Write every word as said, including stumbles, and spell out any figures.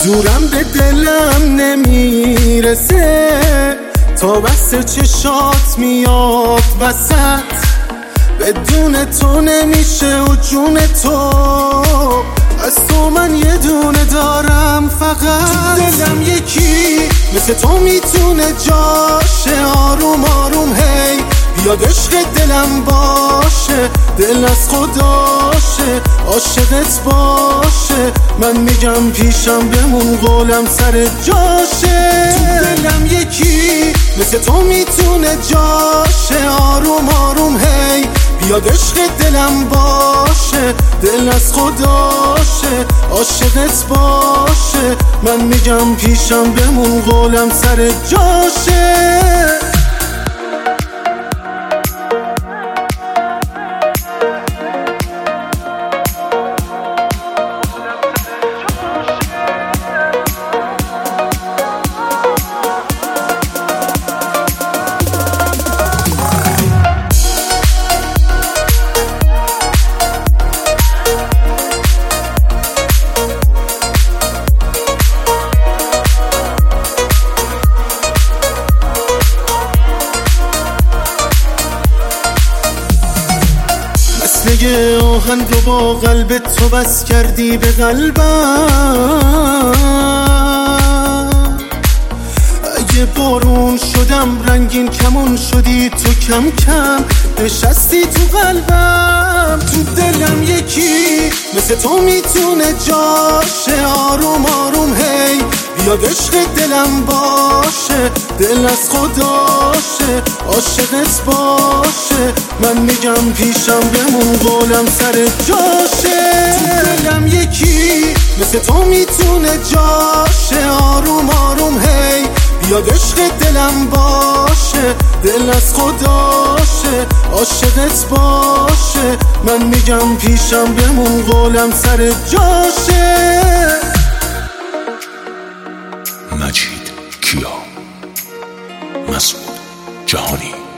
زورم به دلم نمیرسه تا بس چشات میاد وسط، بدون تو نمیشه و جون تو از تو من یه دونه دارم فقط. دلم یکی مثل تو میتونه جاشه، آروم آروم هی بیاد عشق دلم باشه، دل از خداشه عاشقت باشه، من میگم پیشم بمون قولم سر جاشه. تو دلم یکی مثل تو میتونه جاشه، آروم آروم هی بیاد عشق دلم باشه، دل از خداشه عاشقت باشه، من میگم پیشم بمون قولم سر جاشه. مثل آهن رو با قلب تو بس کردی به قلبم، اگه بارون شدم رنگین کمون شدی تو کم کم نشستی تو قلبم. تو دلم یکی مثل تو میتونه جاشه، آروم آروم هی بیاد عشق دلم باشه، دل از خداشه عاشقت باشه، من میگم پیشم بمون قولم سر جاشه. تو دلم یکی مثل تو میتونه جاشه، آروم آروم هی بیاد عشق دلم باشه، دل از خداشه عاشقت باشه، من میگم پیشم بمون قولم سر جاشه. مجید کیا، مسعود جهانی.